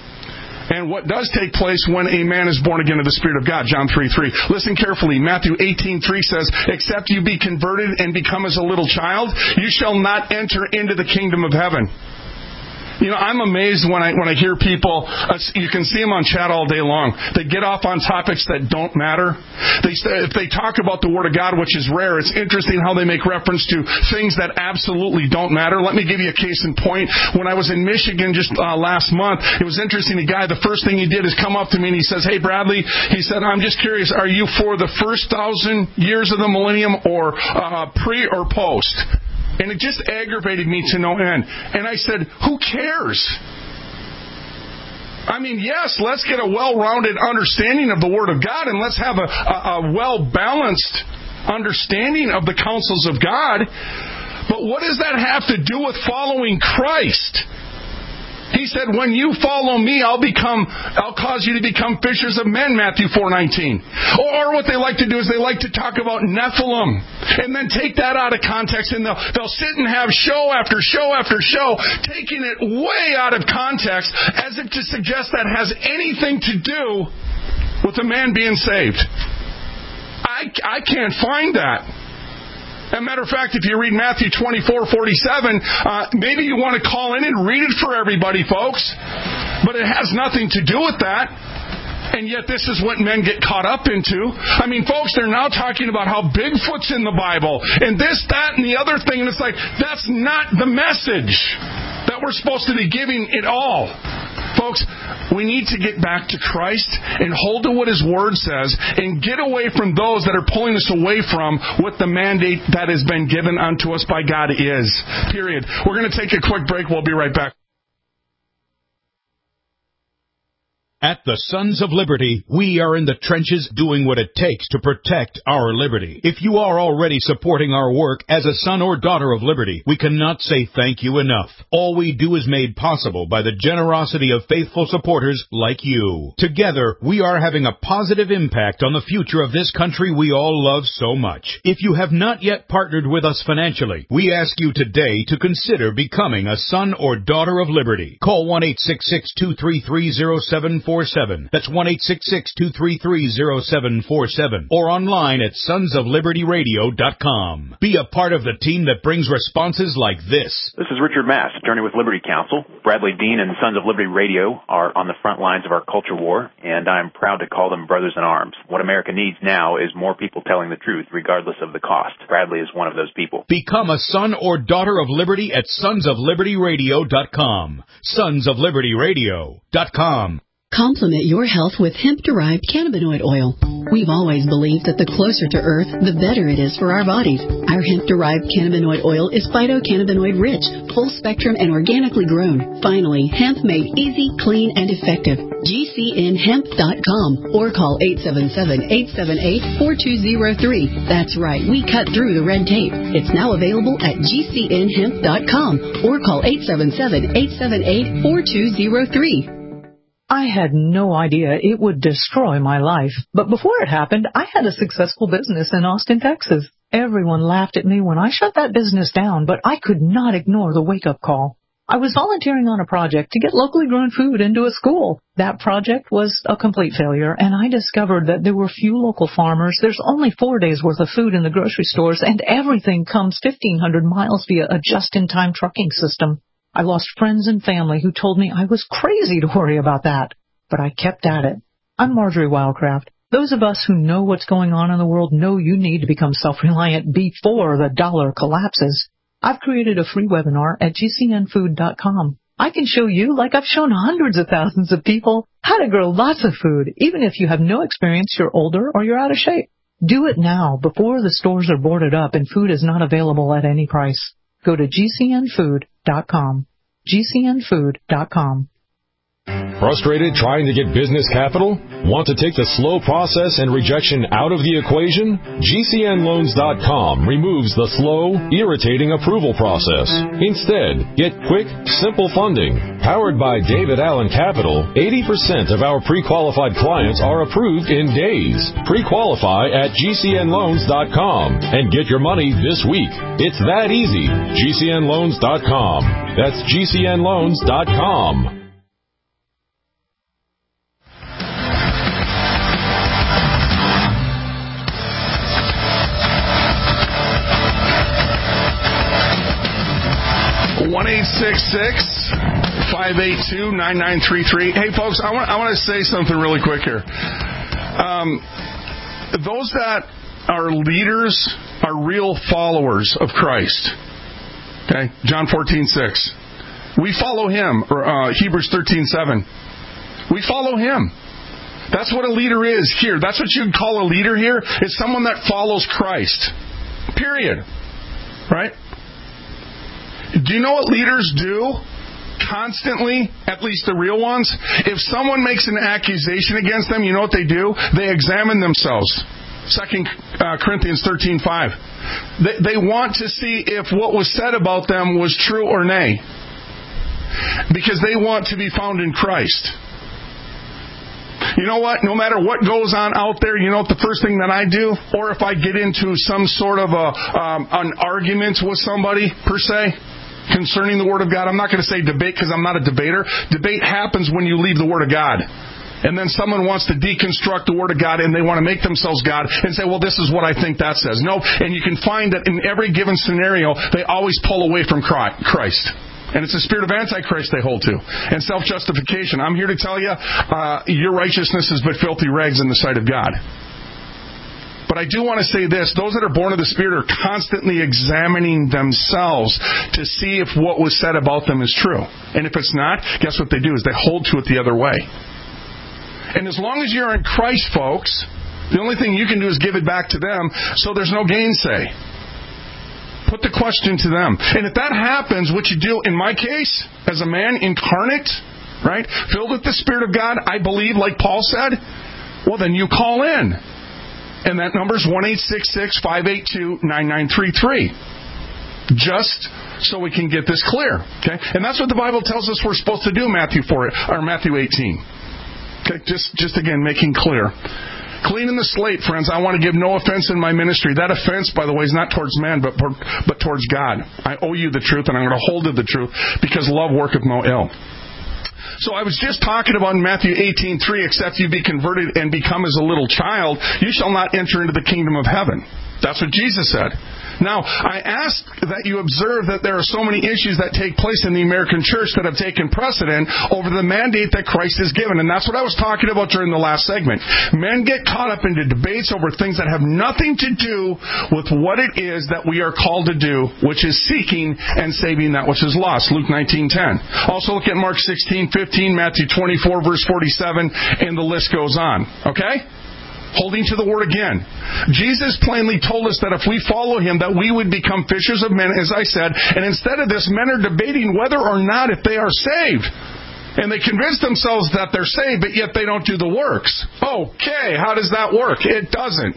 And what does take place when a man is born again of the Spirit of God, John three three. Listen carefully. Matthew eighteen three says, except you be converted and become as a little child, you shall not enter into the kingdom of heaven. You know, I'm amazed when I when I hear people, uh, you can see them on chat all day long. They get off on topics that don't matter. They If they talk about the Word of God, which is rare, it's interesting how they make reference to things that absolutely don't matter. Let me give you a case in point. When I was in Michigan just uh, last month, it was interesting. A guy, the first thing he did is come up to me and he says, hey, Bradley, he said, I'm just curious, are you for the first thousand years of the millennium or uh, pre or post? And it just aggravated me to no end. And I said, who cares? I mean, yes, let's get a well-rounded understanding of the Word of God, and let's have a, a, a well-balanced understanding of the counsels of God. But what does that have to do with following Christ? He said, when you follow me, I'll become, I'll cause you to become fishers of men, Matthew four nineteen. Or what they like to do is they like to talk about Nephilim and then take that out of context, and they'll, they'll sit and have show after show after show, taking it way out of context as if to suggest that has anything to do with a man being saved. I, I can't find that. As a matter of fact, if you read Matthew twenty-four forty-seven, uh, maybe you want to call in and read it for everybody, folks. But it has nothing to do with that. And yet this is what men get caught up into. I mean, folks, they're now talking about how Bigfoot's in the Bible. And this, that, and the other thing. And it's like, that's not the message that we're supposed to be giving at all. Folks, we need to get back to Christ and hold to what His Word says and get away from those that are pulling us away from what the mandate that has been given unto us by God is. Period. We're going to take a quick break. We'll be right back. At the Sons of Liberty, we are in the trenches doing what it takes to protect our liberty. If you are already supporting our work as a son or daughter of liberty, we cannot say thank you enough. All we do is made possible by the generosity of faithful supporters like you. Together, we are having a positive impact on the future of this country we all love so much. If you have not yet partnered with us financially, we ask you today to consider becoming a son or daughter of liberty. Call one eight six six, two three three, zero seven four seven. That's one eight six six, two three three, zero seven four seven. Or online at sons of liberty radio dot com. Be a part of the team that brings responses like this. This is Richard Mass, attorney with Liberty Counsel. Bradley Dean and Sons of Liberty Radio are on the front lines of our culture war, and I'm proud to call them brothers in arms. What America needs now is more people telling the truth, regardless of the cost. Bradley is one of those people. Become a son or daughter of liberty at sons of liberty radio dot com. sons of liberty radio dot com. Complement your health with hemp-derived cannabinoid oil. We've always believed that the closer to Earth, the better it is for our bodies. Our hemp-derived cannabinoid oil is phytocannabinoid-rich, full-spectrum, and organically grown. Finally, hemp made easy, clean, and effective. G C N hemp dot com or call eight seven seven, eight seven eight, four two zero three. That's right, we cut through the red tape. It's now available at G C N hemp dot com or call eight seven seven, eight seven eight, four two zero three. I had no idea it would destroy my life. But before it happened, I had a successful business in Austin, Texas. Everyone laughed at me when I shut that business down, but I could not ignore the wake-up call. I was volunteering on a project to get locally grown food into a school. That project was a complete failure, and I discovered that there were few local farmers. There's only four days' worth of food in the grocery stores, and everything comes fifteen hundred miles via a just-in-time trucking system. I lost friends and family who told me I was crazy to worry about that, but I kept at it. I'm Marjorie Wildcraft. Those of us who know what's going on in the world know you need to become self-reliant before the dollar collapses. I've created a free webinar at G C N food dot com. I can show you, like I've shown hundreds of thousands of people, how to grow lots of food, even if you have no experience, you're older, or you're out of shape. Do it now, before the stores are boarded up and food is not available at any price. Go to G C N food dot com. G C N food dot com. Frustrated trying to get business capital? Want to take the slow process and rejection out of the equation? G C N loans dot com removes the slow, irritating approval process. Instead, get quick, simple funding. Powered by David Allen Capital, eighty percent of our pre-qualified clients are approved in days. Pre-qualify at G C N loans dot com and get your money this week. It's that easy. G C N loans dot com. That's G C N loans dot com. one eight six six, five eight two, nine nine three three. Hey, folks, I want I want to say something really quick here. Um, those that are leaders are real followers of Christ. Okay, John fourteen six. We follow him, or uh, Hebrews thirteen seven. We follow him. That's what a leader is here. That's what you'd call a leader here. It's someone that follows Christ. Period. Right? Do you know what leaders do constantly, at least the real ones? If someone makes an accusation against them, you know what they do? They examine themselves. Second Corinthians thirteen five. They, they want to see if what was said about them was true or nay. Because they want to be found in Christ. You know what? No matter what goes on out there, you know what the first thing that I do? Or if I get into some sort of a um, an argument with somebody, per se, concerning the Word of God. I'm not going to say debate because I'm not a debater. Debate happens when you leave the Word of God. And then someone wants to deconstruct the Word of God and they want to make themselves God and say, well, this is what I think that says. No, and you can find that in every given scenario, they always pull away from Christ. And it's the spirit of Antichrist they hold to. And self-justification. I'm here to tell you, uh, your righteousness is but filthy rags in the sight of God. But I do want to say this. Those that are born of the Spirit are constantly examining themselves to see if what was said about them is true. And if it's not, guess what they do is they hold to it the other way. And as long as you're in Christ, folks, the only thing you can do is give it back to them so there's no gainsay. Put the question to them. And if that happens, what you do, in my case, as a man incarnate, right? Filled with the Spirit of God, I believe, like Paul said, well, then you call in. And that number is one eight six six, five eight two, nine nine three three. Just so we can get this clear. Okay? And that's what the Bible tells us we're supposed to do, Matthew four or Matthew eighteen. Okay, just just again making clear. Cleaning the slate, friends. I want to give no offense in my ministry. That offense, by the way, is not towards man, but but towards God. I owe you the truth, and I'm going to hold to the truth, because love worketh no ill. So I was just talking about in Matthew eighteen three, except you be converted and become as a little child, you shall not enter into the kingdom of heaven. That's what Jesus said. Now, I ask that you observe that there are so many issues that take place in the American church that have taken precedent over the mandate that Christ has given. And that's what I was talking about during the last segment. Men get caught up into debates over things that have nothing to do with what it is that we are called to do, which is seeking and saving that which is lost. Luke nineteen ten. Also look at Mark sixteen fifteen, Matthew twenty-four, verse forty-seven, and the list goes on. Okay? Holding to the Word again. Jesus plainly told us that if we follow Him, that we would become fishers of men, as I said. And instead of this, men are debating whether or not if they are saved. And they convince themselves that they're saved, but yet they don't do the works. Okay, how does that work? It doesn't.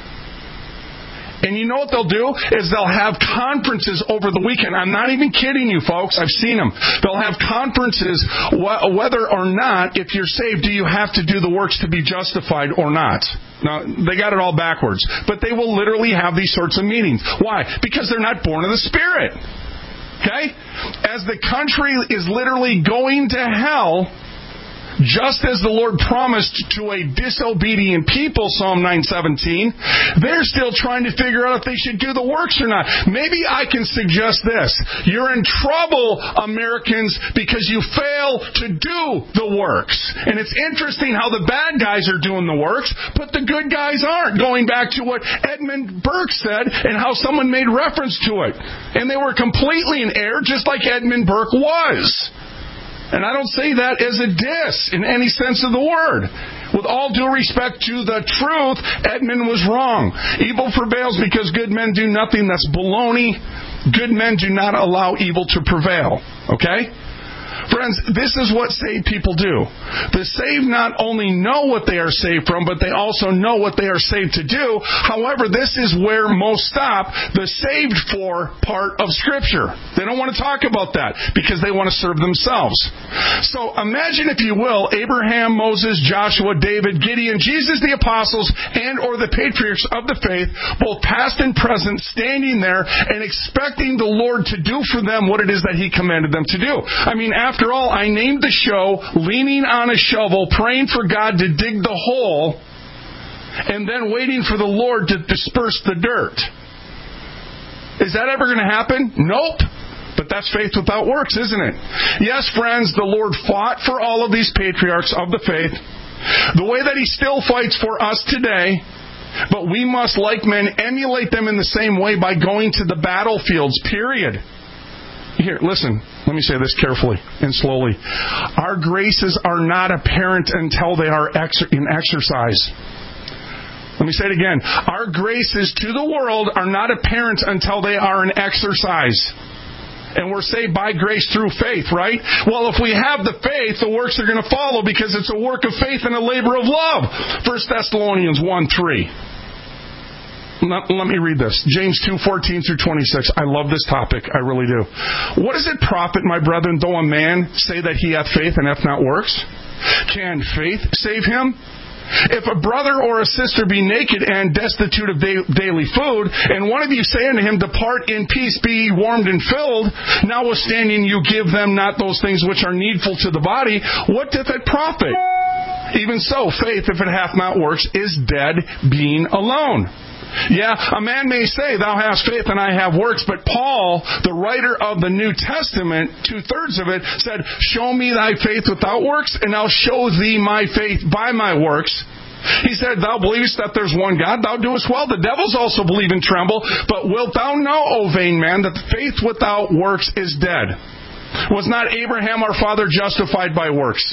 And you know what they'll do? Is they'll have conferences over the weekend. I'm not even kidding you, folks. I've seen them. They'll have conferences whether or not, if you're saved, do you have to do the works to be justified or not? Now, they got it all backwards. But they will literally have these sorts of meetings. Why? Because they're not born of the Spirit. Okay? As the country is literally going to hell, just as the Lord promised to a disobedient people, Psalm nine seventeen, they're still trying to figure out if they should do the works or not. Maybe I can suggest this. You're in trouble, Americans, because you fail to do the works. And it's interesting how the bad guys are doing the works, but the good guys aren't. Going back to what Edmund Burke said and how someone made reference to it. And they were completely in error, just like Edmund Burke was. And I don't say that as a diss in any sense of the word. With all due respect to the truth, Edmund was wrong. Evil prevails because good men do nothing. That's baloney. Good men do not allow evil to prevail. Okay? Friends, this is what saved people do. The saved not only know what they are saved from, but they also know what they are saved to do. However, this is where most stop the saved for part of Scripture. They don't want to talk about that because they want to serve themselves. So imagine, if you will, Abraham, Moses, Joshua, David, Gideon, Jesus, the apostles, and or the patriarchs of the faith, both past and present, standing there and expecting the Lord to do for them what it is that He commanded them to do. I mean, after After all, I named the show Leaning on a Shovel, Praying for God to Dig the Hole, and then waiting for the Lord to disperse the dirt. Is that ever going to happen? Nope. But that's faith without works, isn't it? Yes, friends, the Lord fought for all of these patriarchs of the faith, the way that He still fights for us today. But we must, like men, emulate them in the same way by going to the battlefields, period. Here, listen, let me say this carefully and slowly. Our graces are not apparent until they are ex- in exercise. Let me say it again. Our graces to the world are not apparent until they are in exercise. And we're saved by grace through faith, right? Well, if we have the faith, the works are going to follow because it's a work of faith and a labor of love. First Thessalonians one three. Let, let me read this. James two fourteen through twenty-six. I love this topic. I really do. What does it profit, my brethren, though a man say that he hath faith and hath not works? Can faith save him? If a brother or a sister be naked and destitute of da- daily food, and one of you say unto him, Depart in peace, be ye warmed and filled, notwithstanding you give them not those things which are needful to the body, what doth it profit? Even so, faith, if it hath not works, is dead, being alone. Yeah, a man may say, Thou hast faith and I have works, but Paul, the writer of the New Testament, two-thirds of it, said, Show me thy faith without works, and I'll show thee my faith by my works. He said, Thou believest that there's one God, thou doest well. The devils also believe and tremble. But wilt thou know, O vain man, that faith without works is dead? Was not Abraham our father justified by works?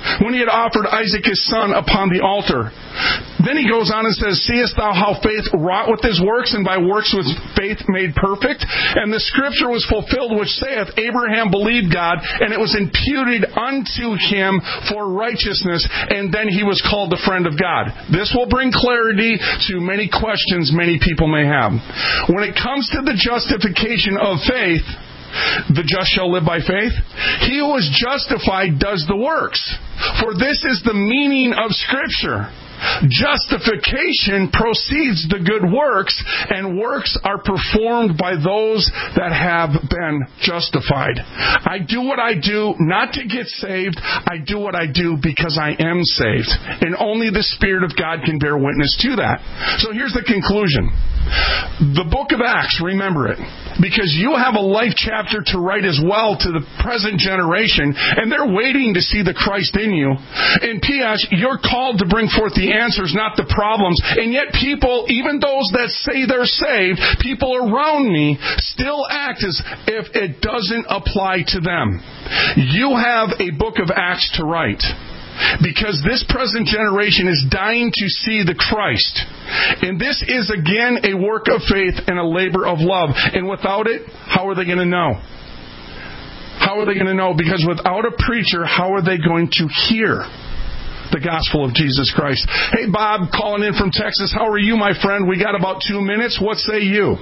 when he had offered Isaac his son upon the altar. Then he goes on and says, seest thou how faith wrought with his works, and by works was faith made perfect? And the scripture was fulfilled, which saith, Abraham believed God, and it was imputed unto him for righteousness, and then he was called the friend of God. This will bring clarity to many questions many people may have. When it comes to the justification of faith, the just shall live by faith. He who is justified does the works. For this is the meaning of Scripture. Justification precedes the good works, and works are performed by those that have been justified. I do what I do not to get saved. I do what I do because I am saved. And only the Spirit of God can bear witness to that. So here's the conclusion. The book of Acts, remember it, because you have a life chapter to write as well to the present generation, and they're waiting to see the Christ in you. And P S, you're called to bring forth the answers, not the problems. And yet people, even those that say they're saved, people around me still act as if it doesn't apply to them. You have a book of Acts to write, because this present generation is dying to see the Christ. And this is, again, a work of faith and a labor of love. And without it, how are they going to know? How are they going to know? Because without a preacher, how are they going to hear the gospel of Jesus Christ? Hey, Bob, calling in from Texas. How are you, my friend? We got about two minutes. What say you?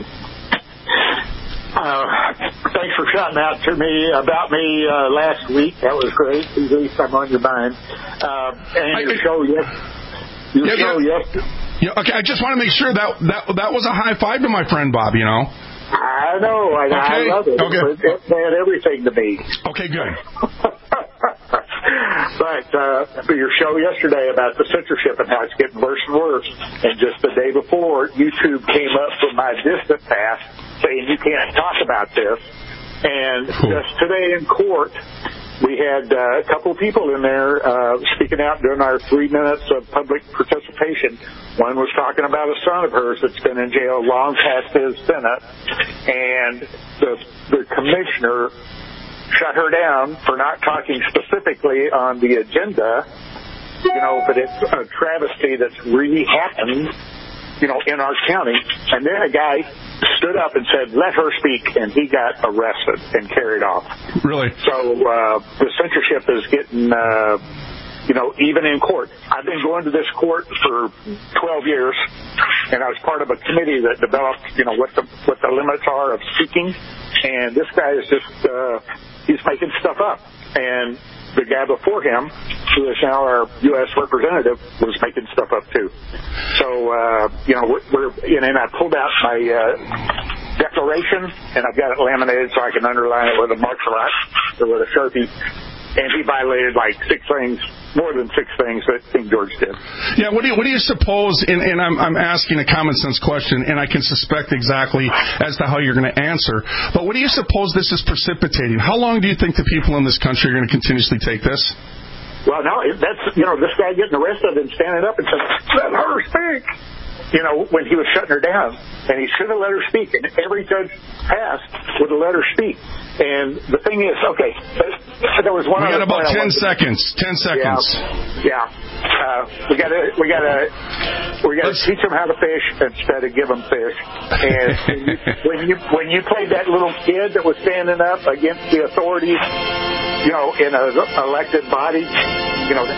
Uh, thanks for shouting out to me about me uh, last week. That was great. At least I'm on your mind. Uh, and your I, show, yes. Your yeah, show, yeah. yes. Yeah, okay, I just want to make sure that that that was a high five to my friend Bob, you know. I know. I, okay. I love it. Okay. It, it meant everything to me. Okay, good. But uh, your show yesterday about the censorship and how it's getting worse and worse, and just the day before, YouTube came up from my distant past saying you can't talk about this. And just today in court, we had uh, a couple of people in there uh, speaking out during our three minutes of public participation. One was talking about a son of hers that's been in jail long past his sentence, and the, the commissioner shut her down for not talking specifically on the agenda, you know, but it's a travesty that's really happened, you know, in our county. And then a guy stood up and said, let her speak, and he got arrested and carried off. Really? So uh, the censorship is getting, uh, you know, even in court. I've been going to this court for twelve years, and I was part of a committee that developed, you know, what the what the limits are of speaking. And this guy is just, uh, he's making stuff up. And the guy before him, who is now our U S representative, was making stuff up too. So, uh, you know, we're, we're and then I pulled out my uh, declaration, and I've got it laminated so I can underline it with a marker or with a Sharpie. And he violated like six things, more than six things that King George did. Yeah, what do you, what do you suppose, and, and I'm, I'm asking a common sense question, and I can suspect exactly as to how you're going to answer, but what do you suppose this is precipitating? How long do you think the people in this country are going to continuously take this? Well, no, that's, you know, this guy getting arrested and standing up and saying, let her speak, you know, when he was shutting her down. And he should have let her speak. And every judge passed would have let her speak. And the thing is, okay, there was one. We got other about ten to, seconds. Ten seconds. Yeah, yeah. Uh, we got to, we got to, we got to teach them how to fish instead of give them fish. And when you when you played that little kid that was standing up against the authorities, you know, in an elected body, you know.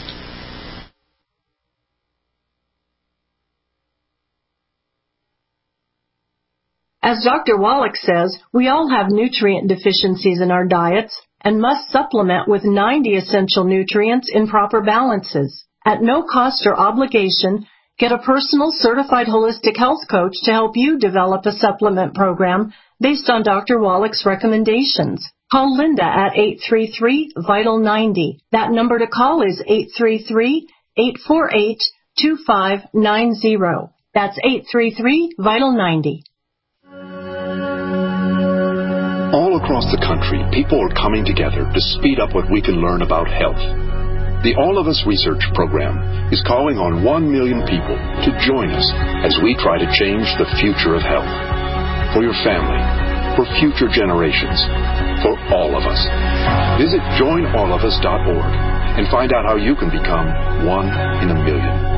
As Doctor Wallach says, we all have nutrient deficiencies in our diets and must supplement with ninety essential nutrients in proper balances. At no cost or obligation, get a personal certified holistic health coach to help you develop a supplement program based on Doctor Wallach's recommendations. Call Linda at eight three three, vital ninety. That number to call is eight three three, eight four eight, two five nine zero. That's eight three three, vital ninety. All across the country, people are coming together to speed up what we can learn about health. The All of Us Research Program is calling on one million people to join us as we try to change the future of health. For your family, for future generations, for all of us. Visit join all of us dot org and find out how you can become one in a million.